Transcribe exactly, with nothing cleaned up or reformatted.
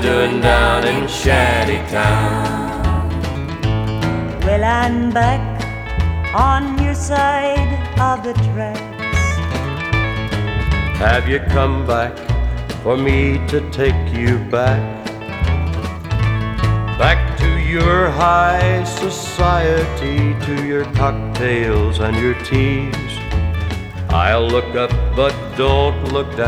doing down in Shantytown? Well, I'm back on your side of the tracks. Have you come back for me to take you back? Back to your high society, to your cocktails and your teas. I'll look up, but don't look down.